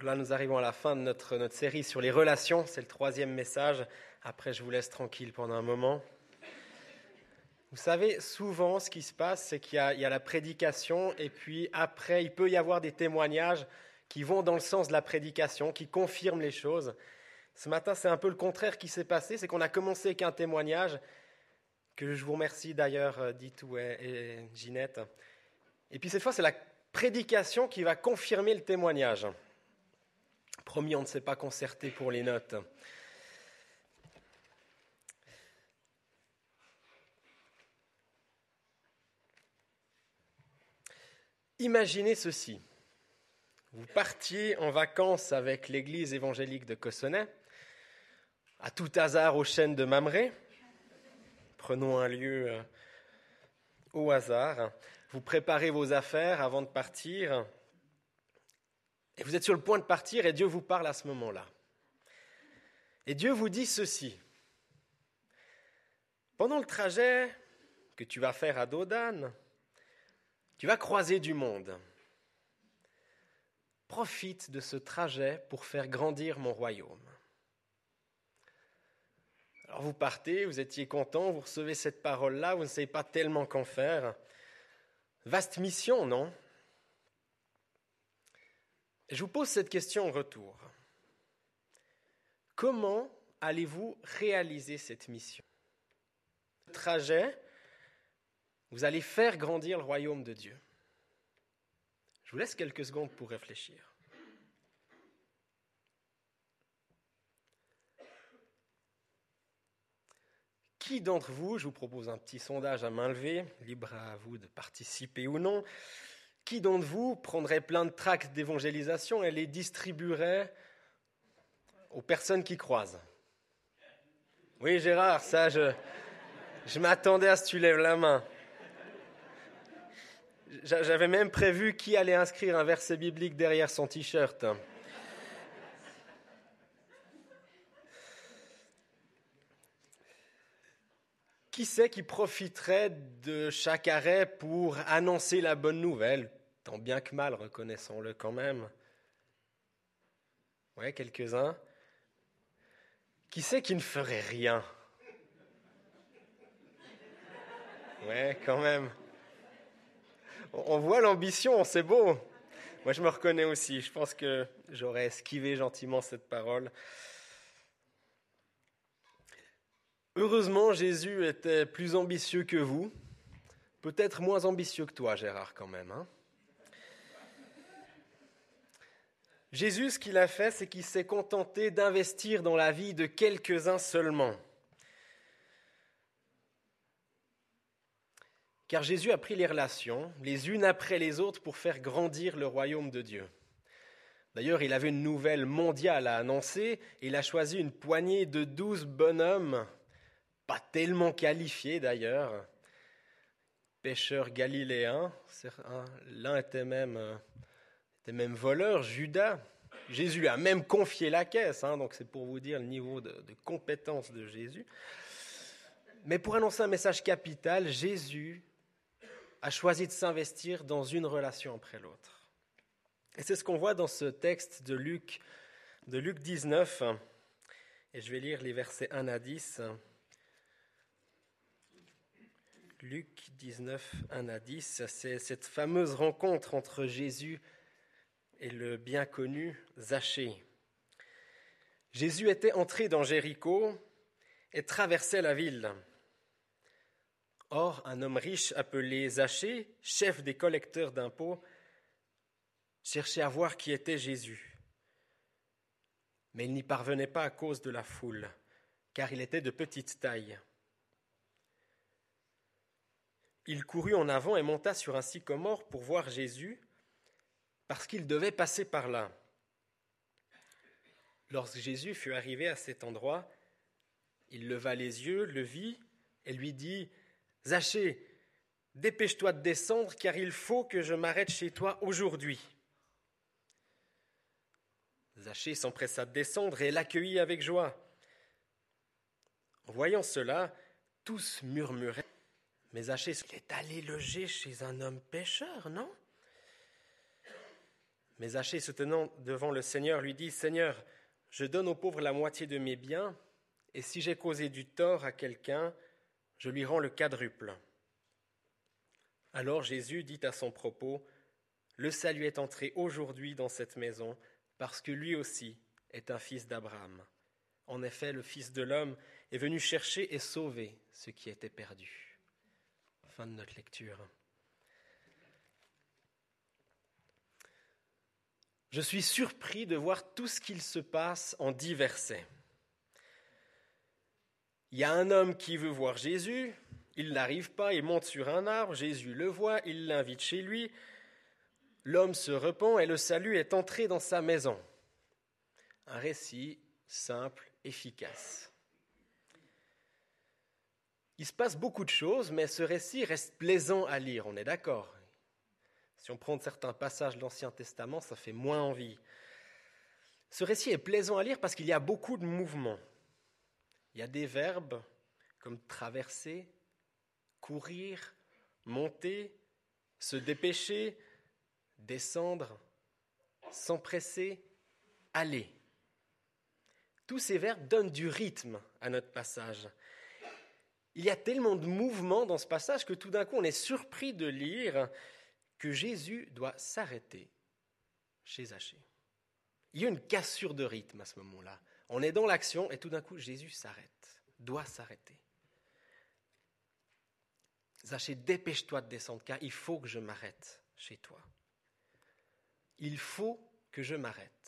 Là, nous arrivons à la fin de notre série sur les relations. C'est le 3e message. Après, je vous laisse tranquille pendant un moment. Vous savez, souvent, ce qui se passe, c'est qu'il y a la prédication et puis après, il peut y avoir des témoignages qui vont dans le sens de la prédication, qui confirment les choses. Ce matin, c'est un peu le contraire qui s'est passé. C'est qu'on a commencé avec un témoignage, que je vous remercie d'ailleurs, Ditou et Ginette. Et puis cette fois, c'est la prédication qui va confirmer le témoignage. Promis, on ne s'est pas concerté pour les notes. Imaginez ceci. Vous partiez en vacances avec l'église évangélique de Cossonay, à tout hasard aux chênes de Mamré. Prenons un lieu au hasard. Vous préparez vos affaires avant de partir. Et vous êtes sur le point de partir et Dieu vous parle à ce moment-là. Et Dieu vous dit ceci. Pendant le trajet que tu vas faire à Dodane, tu vas croiser du monde. Profite de ce trajet pour faire grandir mon royaume. Alors vous partez, vous étiez content, vous recevez cette parole-là, vous ne savez pas tellement qu'en faire. Vaste mission, non ? Et je vous pose cette question en retour. Comment allez-vous réaliser cette mission ? Le trajet, vous allez faire grandir le royaume de Dieu. Je vous laisse quelques secondes pour réfléchir. Qui d'entre vous, je vous propose un petit sondage à main levée, libre à vous de participer ou non, qui d'entre vous prendrait plein de tracts d'évangélisation et les distribuerait aux personnes qui croisent ? Oui, Gérard, ça, je m'attendais à ce que tu lèves la main. J'avais même prévu qui allait inscrire un verset biblique derrière son t-shirt. Qui c'est qui profiterait de chaque arrêt pour annoncer la bonne nouvelle, tant bien que mal, reconnaissons-le quand même. Ouais, quelques-uns. Qui c'est qui ne ferait rien ? Ouais, quand même. On voit l'ambition, c'est beau. Moi, je me reconnais aussi. Je pense que j'aurais esquivé gentiment cette parole. Heureusement, Jésus était plus ambitieux que vous. Peut-être moins ambitieux que toi, Gérard, quand même. Jésus, ce qu'il a fait, c'est qu'il s'est contenté d'investir dans la vie de quelques-uns seulement. Car Jésus a pris les relations, les unes après les autres, pour faire grandir le royaume de Dieu. D'ailleurs, il avait une nouvelle mondiale à annoncer, et il a choisi une poignée de 12 bonhommes, pas tellement qualifiés d'ailleurs, pêcheurs galiléens. L'un était même voleur, Judas. Jésus lui a même confié la caisse, donc c'est pour vous dire le niveau de compétence de Jésus. Mais pour annoncer un message capital, Jésus a choisi de s'investir dans une relation après l'autre. Et c'est ce qu'on voit dans ce texte de Luc 19, et je vais lire les versets 1 à 10. Luc 19, 1 à 10, c'est cette fameuse rencontre entre Jésus et le bien connu Zachée. Jésus était entré dans Jéricho et traversait la ville. Or, un homme riche appelé Zachée, chef des collecteurs d'impôts, cherchait à voir qui était Jésus. Mais il n'y parvenait pas à cause de la foule, car il était de petite taille. Il courut en avant et monta sur un sycomore pour voir Jésus, parce qu'il devait passer par là. Lorsque Jésus fut arrivé à cet endroit, il leva les yeux, le vit et lui dit « Zachée, dépêche-toi de descendre, car il faut que je m'arrête chez toi aujourd'hui. » Zachée s'empressa de descendre et l'accueillit avec joie. En voyant cela, tous murmuraient. Mais Zachée est allé loger chez un homme pécheur, non ? Mais Zachée, se tenant devant le Seigneur, lui dit « Seigneur, je donne aux pauvres la moitié de mes biens, et si j'ai causé du tort à quelqu'un, je lui rends le quadruple. » Alors Jésus dit à son propos « Le salut est entré aujourd'hui dans cette maison, parce que lui aussi est un fils d'Abraham. En effet, le Fils de l'homme est venu chercher et sauver ce qui était perdu. » Fin de notre lecture. Je suis surpris de voir tout ce qu'il se passe en 10 versets. Il y a un homme qui veut voir Jésus, il n'arrive pas, il monte sur un arbre, Jésus le voit, il l'invite chez lui, l'homme se repent et le salut est entré dans sa maison. Un récit simple, efficace. Il se passe beaucoup de choses, mais ce récit reste plaisant à lire, on est d'accord. Si on prend certains passages de l'Ancien Testament, ça fait moins envie. Ce récit est plaisant à lire parce qu'il y a beaucoup de mouvements. Il y a des verbes comme traverser, courir, monter, se dépêcher, descendre, s'empresser, aller. Tous ces verbes donnent du rythme à notre passage. Il y a tellement de mouvements dans ce passage que tout d'un coup on est surpris de lire que Jésus doit s'arrêter chez Zachée. Il y a une cassure de rythme à ce moment-là. On est dans l'action et tout d'un coup Jésus s'arrête, doit s'arrêter. Zachée, dépêche-toi de descendre car il faut que je m'arrête chez toi. Il faut que je m'arrête.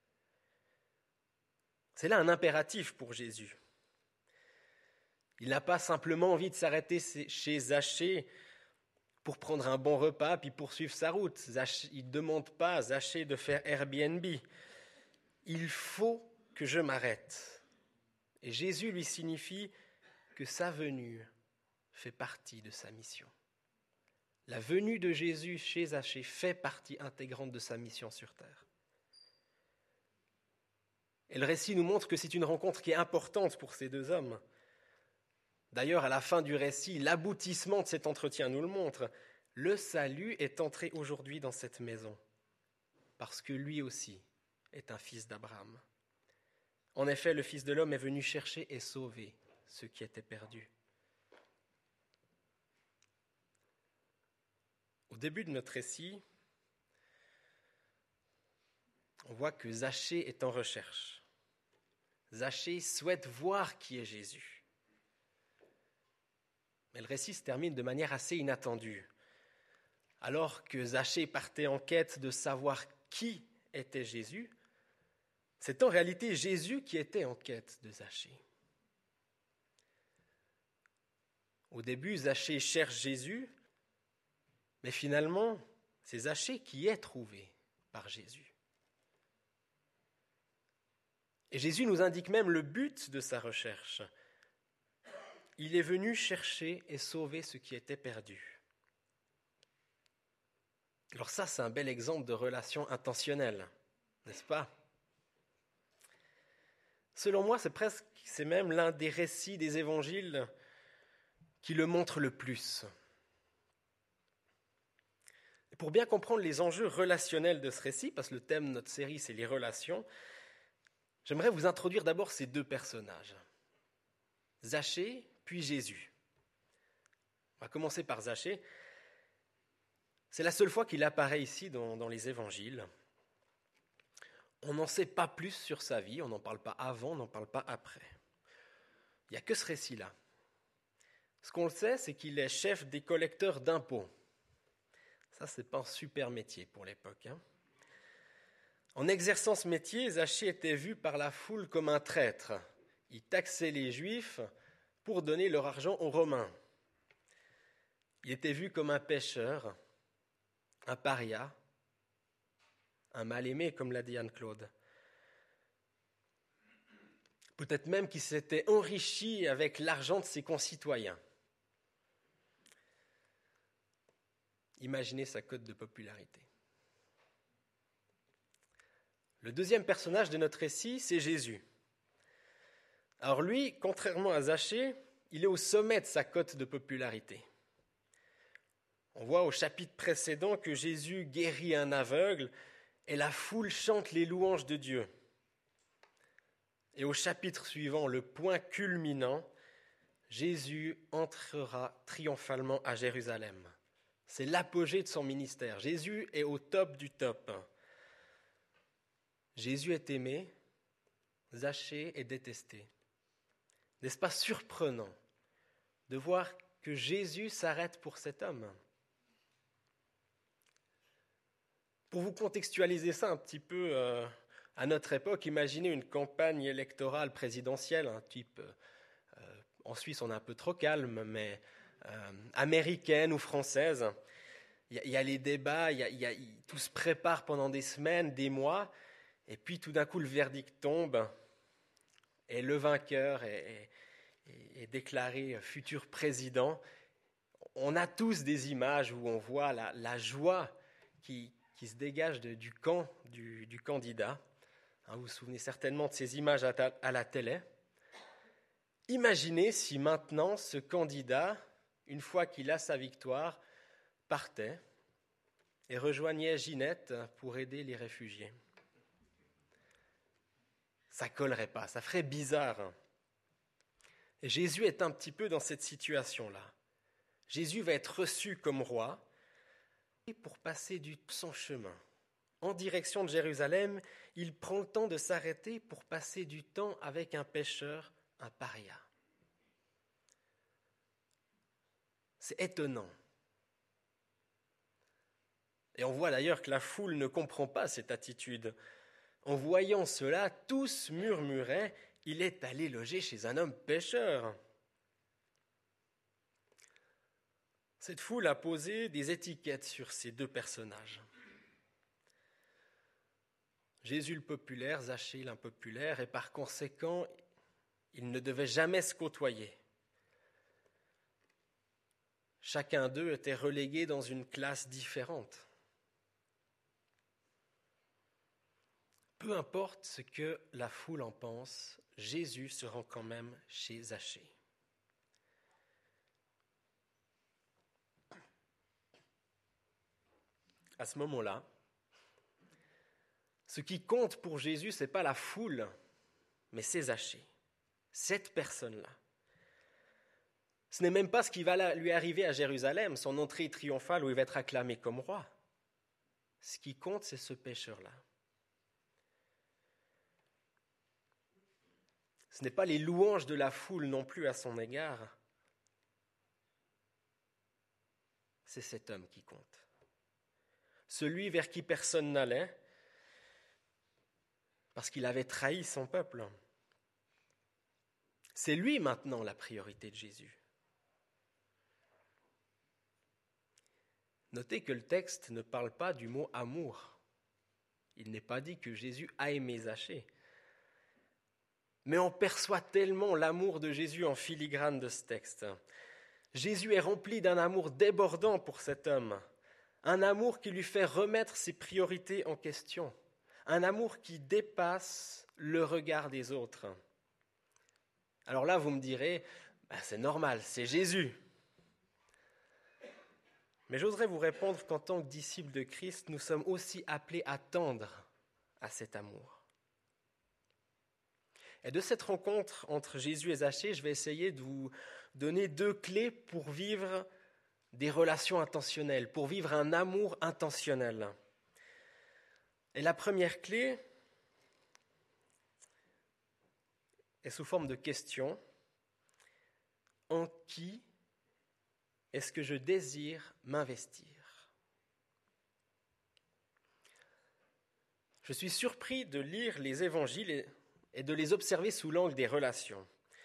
C'est là un impératif pour Jésus. Il n'a pas simplement envie de s'arrêter chez Zachée pour prendre un bon repas puis poursuivre sa route. Il ne demande pas à Zachée de faire Airbnb. Il faut que je m'arrête. Et Jésus lui signifie que sa venue fait partie de sa mission. La venue de Jésus chez Zachée fait partie intégrante de sa mission sur terre. Et le récit nous montre que c'est une rencontre qui est importante pour ces deux hommes. D'ailleurs, à la fin du récit, l'aboutissement de cet entretien nous le montre. Le salut est entré aujourd'hui dans cette maison, parce que lui aussi est un fils d'Abraham. En effet, le Fils de l'homme est venu chercher et sauver ceux qui étaient perdus. Au début de notre récit, on voit que Zachée est en recherche. Zachée souhaite voir qui est Jésus. Mais le récit se termine de manière assez inattendue. Alors que Zachée partait en quête de savoir qui était Jésus, c'est en réalité Jésus qui était en quête de Zachée. Au début, Zachée cherche Jésus, mais finalement, c'est Zachée qui est trouvé par Jésus. Et Jésus nous indique même le but de sa recherche. Il est venu chercher et sauver ce qui était perdu. Alors ça, c'est un bel exemple de relation intentionnelle, n'est-ce pas ? Selon moi, c'est même l'un des récits des évangiles qui le montre le plus. Et pour bien comprendre les enjeux relationnels de ce récit, parce que le thème de notre série, c'est les relations, j'aimerais vous introduire d'abord ces deux personnages, Zachée puis Jésus. On va commencer par Zachée. C'est la seule fois qu'il apparaît ici dans les évangiles. On n'en sait pas plus sur sa vie, on n'en parle pas avant, on n'en parle pas après. Il n'y a que ce récit-là. Ce qu'on le sait, c'est qu'il est chef des collecteurs d'impôts. Ça, c'est pas un super métier pour l'époque. En exerçant ce métier, Zachée était vu par la foule comme un traître. Il taxait les Juifs pour donner leur argent aux Romains. Il était vu comme un pécheur, un paria, un mal-aimé, comme l'a dit Anne-Claude. Peut-être même qu'il s'était enrichi avec l'argent de ses concitoyens. Imaginez sa cote de popularité. Le deuxième personnage de notre récit, c'est Jésus. Alors lui, contrairement à Zachée, il est au sommet de sa cote de popularité. On voit au chapitre précédent que Jésus guérit un aveugle et la foule chante les louanges de Dieu. Et au chapitre suivant, le point culminant, Jésus entrera triomphalement à Jérusalem. C'est l'apogée de son ministère. Jésus est au top du top. Jésus est aimé, Zachée est détesté. N'est-ce pas surprenant de voir que Jésus s'arrête pour cet homme? Pour vous contextualiser ça un petit peu à notre époque, imaginez une campagne électorale présidentielle, un type, en Suisse on est un peu trop calme, mais américaine ou française. Il y a les débats, tout se prépare pendant des semaines, des mois, et puis tout d'un coup le verdict tombe, et le vainqueur est déclaré futur président. On a tous des images où on voit la joie qui se dégage du camp du candidat. Vous vous souvenez certainement de ces images à la télé. Imaginez si maintenant ce candidat, une fois qu'il a sa victoire, partait et rejoignait Ginette pour aider les réfugiés. Ça collerait pas, ça ferait bizarre. Et Jésus est un petit peu dans cette situation-là. Jésus va être reçu comme roi et pour passer son chemin. En direction de Jérusalem, il prend le temps de s'arrêter pour passer du temps avec un pécheur, un paria. C'est étonnant. Et on voit d'ailleurs que la foule ne comprend pas cette attitude. En voyant cela, tous murmuraient « Il est allé loger chez un homme pécheur ». Cette foule a posé des étiquettes sur ces deux personnages. Jésus le populaire, Zachée l'impopulaire, et par conséquent, ils ne devaient jamais se côtoyer. Chacun d'eux était relégué dans une classe différente. Peu importe ce que la foule en pense, Jésus se rend quand même chez Zachée. À ce moment-là, ce qui compte pour Jésus, ce n'est pas la foule, mais c'est Zachée, cette personne-là. Ce n'est même pas ce qui va lui arriver à Jérusalem, son entrée triomphale où il va être acclamé comme roi. Ce qui compte, c'est ce pécheur-là. Ce n'est pas les louanges de la foule non plus à son égard. C'est cet homme qui compte. Celui vers qui personne n'allait, parce qu'il avait trahi son peuple. C'est lui maintenant la priorité de Jésus. Notez que le texte ne parle pas du mot amour. Il n'est pas dit que Jésus a aimé Zachée. Mais on perçoit tellement l'amour de Jésus en filigrane de ce texte. Jésus est rempli d'un amour débordant pour cet homme. Un amour qui lui fait remettre ses priorités en question. Un amour qui dépasse le regard des autres. Alors là, vous me direz, c'est normal, c'est Jésus. Mais j'oserais vous répondre qu'en tant que disciples de Christ, nous sommes aussi appelés à tendre à cet amour. Et de cette rencontre entre Jésus et Zachée, je vais essayer de vous donner 2 clés pour vivre des relations intentionnelles, pour vivre un amour intentionnel. Et la première clé est sous forme de question. En qui est-ce que je désire m'investir ? Je suis surpris de lire les évangiles et de les observer sous l'angle des relations.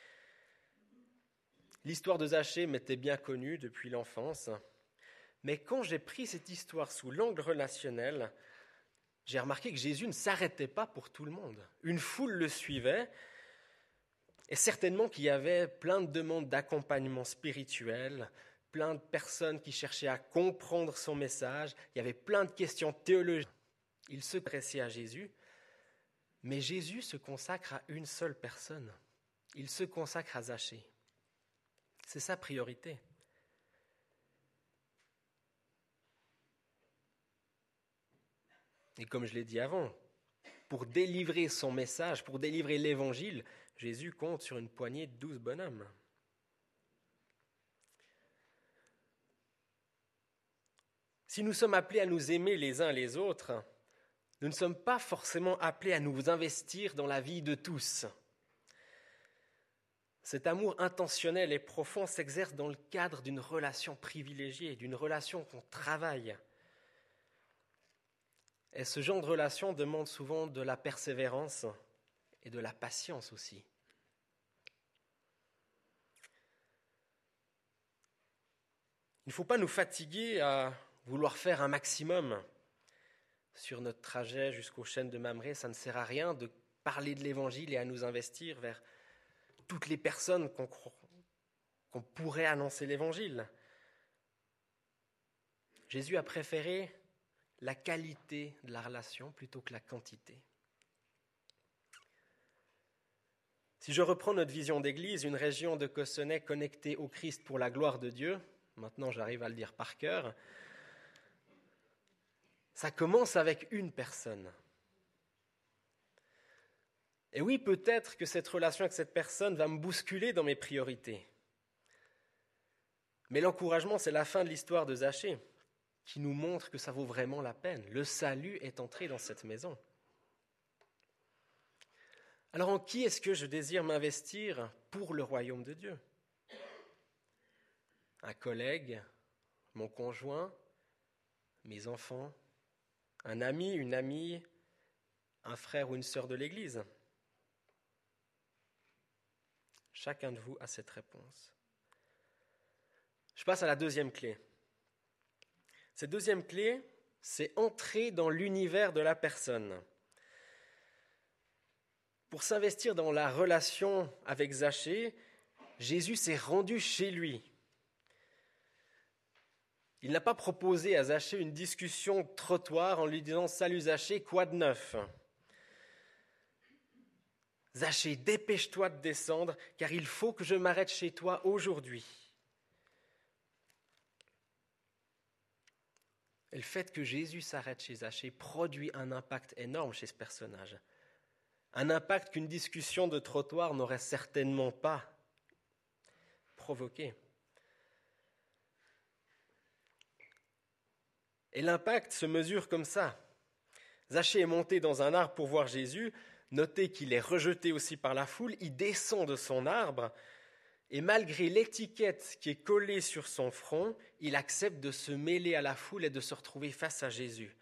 L'histoire de Zachée m'était bien connue depuis l'enfance, mais quand j'ai pris cette histoire sous l'angle relationnel, j'ai remarqué que Jésus ne s'arrêtait pas pour tout le monde. Une foule le suivait, et certainement qu'il y avait plein de demandes d'accompagnement spirituel, plein de personnes qui cherchaient à comprendre son message, il y avait plein de questions théologiques. Il se pressait à Jésus, mais Jésus se consacre à une seule personne. Il se consacre à Zachée. C'est sa priorité. Et comme je l'ai dit avant, pour délivrer son message, pour délivrer l'évangile, Jésus compte sur une poignée de 12 bonhommes. Si nous sommes appelés à nous aimer les uns les autres, nous ne sommes pas forcément appelés à nous investir dans la vie de tous. Cet amour intentionnel et profond s'exerce dans le cadre d'une relation privilégiée, d'une relation qu'on travaille. Et ce genre de relation demande souvent de la persévérance et de la patience aussi. Il ne faut pas nous fatiguer à vouloir faire un maximum sur notre trajet jusqu'aux chênes de Mamré. Ça ne sert à rien de parler de l'Évangile et à nous investir vers toutes les personnes qu'on pourrait annoncer l'Évangile. Jésus a préféré la qualité de la relation plutôt que la quantité. Si je reprends notre vision d'Église, une région de Cossonay connectée au Christ pour la gloire de Dieu, maintenant j'arrive à le dire par cœur, ça commence avec une personne. Et oui, peut-être que cette relation avec cette personne va me bousculer dans mes priorités. Mais l'encouragement, c'est la fin de l'histoire de Zachée, qui nous montre que ça vaut vraiment la peine. Le salut est entré dans cette maison. Alors en qui est-ce que je désire m'investir pour le royaume de Dieu ? Un collègue, mon conjoint, mes enfants, un ami, une amie, un frère ou une sœur de l'Église ? Chacun de vous a cette réponse. Je passe à la deuxième clé. Cette deuxième clé, c'est entrer dans l'univers de la personne. Pour s'investir dans la relation avec Zachée, Jésus s'est rendu chez lui. Il n'a pas proposé à Zachée une discussion de trottoir en lui disant « Salut Zachée, quoi de neuf ?» Zachée, dépêche-toi de descendre, car il faut que je m'arrête chez toi aujourd'hui. Et le fait que Jésus s'arrête chez Zachée produit un impact énorme chez ce personnage. Un impact qu'une discussion de trottoir n'aurait certainement pas provoqué. Et l'impact se mesure comme ça. Zachée est monté dans un arbre pour voir Jésus. Notez qu'il est rejeté aussi par la foule. Il descend de son arbre et malgré l'étiquette qui est collée sur son front, il accepte de se mêler à la foule et de se retrouver face à Jésus.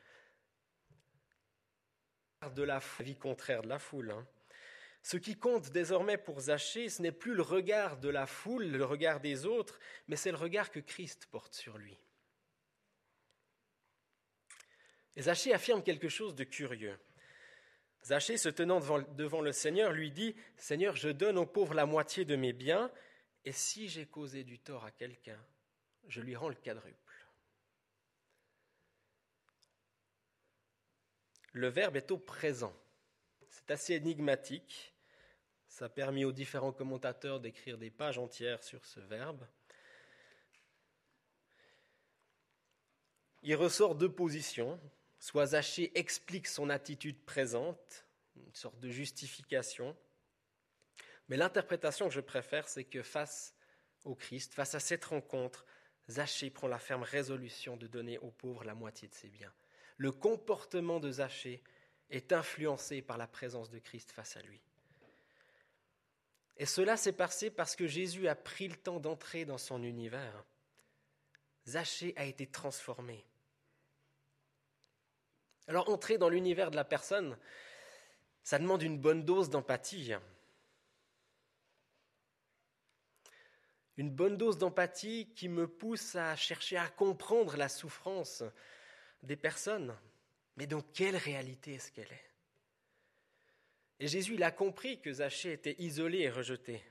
De la vie contraire de la foule. Ce qui compte désormais pour Zachée, ce n'est plus le regard de la foule, le regard des autres, mais c'est le regard que Christ porte sur lui. Et Zachée affirme quelque chose de curieux. Zachée, se tenant devant le Seigneur, lui dit « Seigneur, je donne aux pauvres la moitié de mes biens, et si j'ai causé du tort à quelqu'un, je lui rends le quadruple. » Le verbe est au présent. C'est assez énigmatique. Ça a permis aux différents commentateurs d'écrire des pages entières sur ce verbe. Il ressort deux positions. Soit Zachée explique son attitude présente, une sorte de justification. Mais l'interprétation que je préfère, c'est que face au Christ, face à cette rencontre, Zachée prend la ferme résolution de donner aux pauvres la moitié de ses biens. Le comportement de Zachée est influencé par la présence de Christ face à lui. Et cela s'est passé parce que Jésus a pris le temps d'entrer dans son univers. Zachée a été transformé. Alors, entrer dans l'univers de la personne, ça demande une bonne dose d'empathie. Une bonne dose d'empathie qui me pousse à chercher à comprendre la souffrance des personnes. Mais dans quelle réalité est-ce qu'elle est ? Et Jésus, il a compris que Zachée était isolé et rejeté.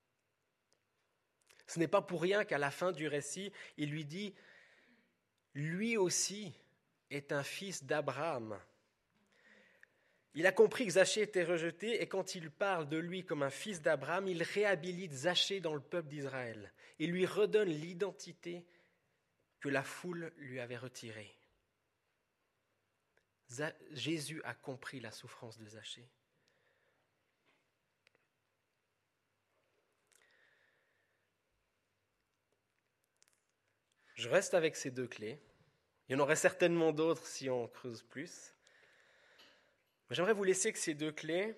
Ce n'est pas pour rien qu'à la fin du récit, il lui dit « Lui aussi est un fils d'Abraham ». Il a compris que Zachée était rejeté et quand il parle de lui comme un fils d'Abraham, il réhabilite Zachée dans le peuple d'Israël et lui redonne l'identité que la foule lui avait retirée. Jésus a compris la souffrance de Zachée. Je reste avec ces deux clés. Il y en aurait certainement d'autres si on creuse plus. Mais j'aimerais vous laisser que ces deux clés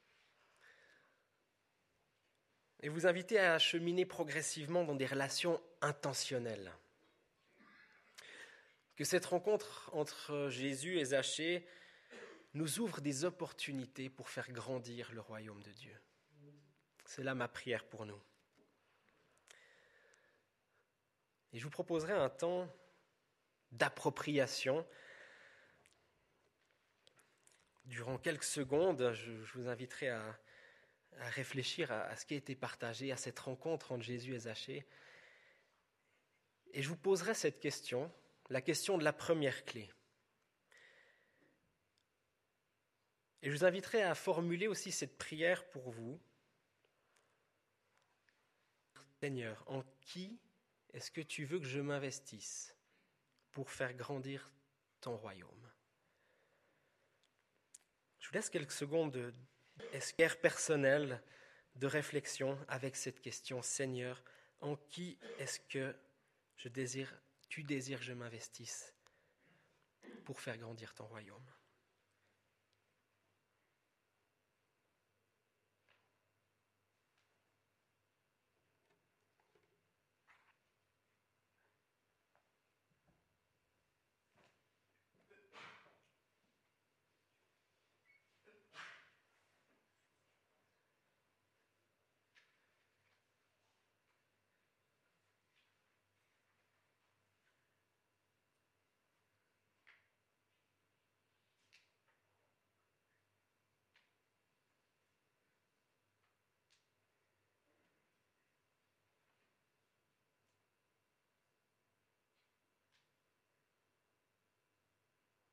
et vous inviter à cheminer progressivement dans des relations intentionnelles. Que cette rencontre entre Jésus et Zachée nous ouvre des opportunités pour faire grandir le royaume de Dieu. C'est là ma prière pour nous. Et je vous proposerai un temps d'appropriation. Durant quelques secondes, je vous inviterai à réfléchir à ce qui a été partagé, à cette rencontre entre Jésus et Zachée. Et je vous poserai cette question, la question de la première clé. Et je vous inviterai à formuler aussi cette prière pour vous. Seigneur, en qui est-ce que tu veux que je m'investisse pour faire grandir ton royaume? Je vous laisse quelques secondes d'espoir personnel, de réflexion avec cette question. Seigneur, en qui est-ce que tu désires que je m'investisse pour faire grandir ton royaume?